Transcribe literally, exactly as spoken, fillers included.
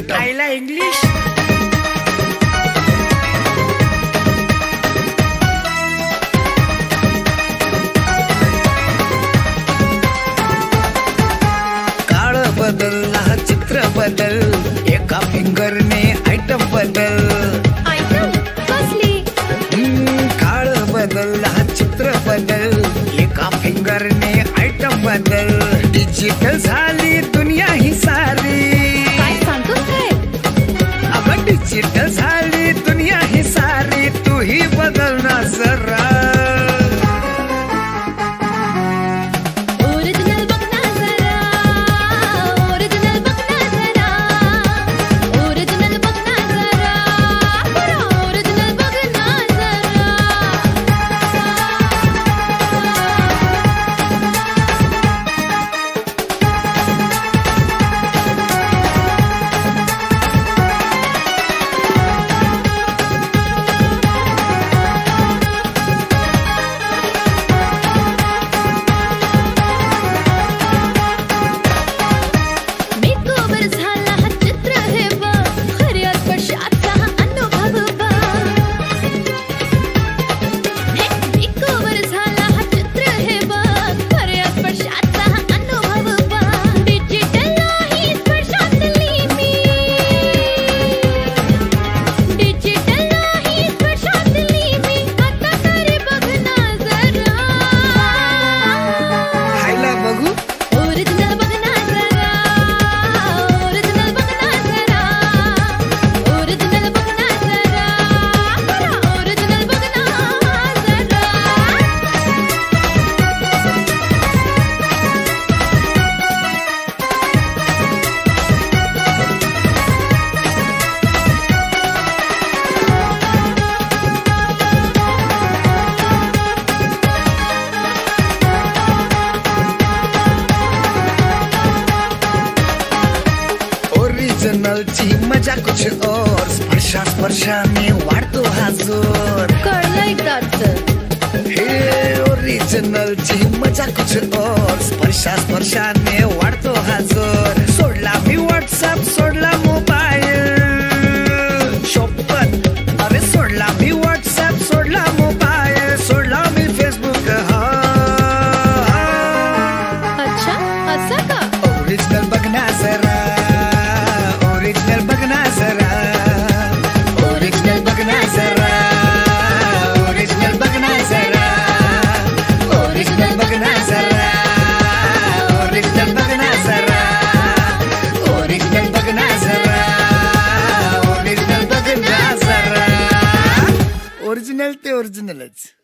item आईला English काळ बदलला चित्र बदल एका फिंगरने आयटम बदल आयटम कसली हम्म, काळ बदलला चित्र बदल एका फिंगरने आयटम बदल डिजिटल झाली दुनिया ही सारी काय सांगतोस काय अगं डिजिटल झाली दुनिया ही सारी तू ही बदल ना जरा ओरिजिनल बघ ना जरा ओरिजिनल बघ ना जरा ओरिजिनल बघ ना जरा बरं ओरिजिनल बघ ना जरा मेकओव्हर झाला हा चित्र हे बघ खऱ्या स्पर्शाचा हा अनुभव बघ हे मेकओव्हर झाला हा चित्र हे बघ खऱ्या स्पर्शाचा हा अनुभव बघ डिजिटल नाही स्पर्शातली मी डिजिटल नाही स्पर्शातली मी आता तरी बघ ना जरा खायला बघू ओरिजिनल बघ ना जरा ओरिजिनल बघ ना जरा ओरिजिनल बघ ना जरा बरं ओरिजिनल बघ ना जरा ओरिजिनलची मजा कुछ और स्पर्शा स्पर्शाने वाढतो हा जोर कळलं एकदाच हे ओरिजिनलची मजा कुछ और स्पर्शा स्पर्शाने वाढतो हा जोर सोडला मी व्हॉट्सअप सोडला मोबाईल शोपत अरे सोडला मी व्हॉट्सअप सोडला मोबाईल सोडला मी फेसबुक हा अच्छा असं का ओरिजिनल बघना जरा ओरिजिनल बघना जरा ओरिजिनल बघना जरा ओरिजिनल बघना जरा ओरिजिनल बघना जरा ओरिजिनल बघना जरा ओरिजिनल बघना जरा ओरिजिनल बघना जरा ओरिजिनल ते ओरिजिनलच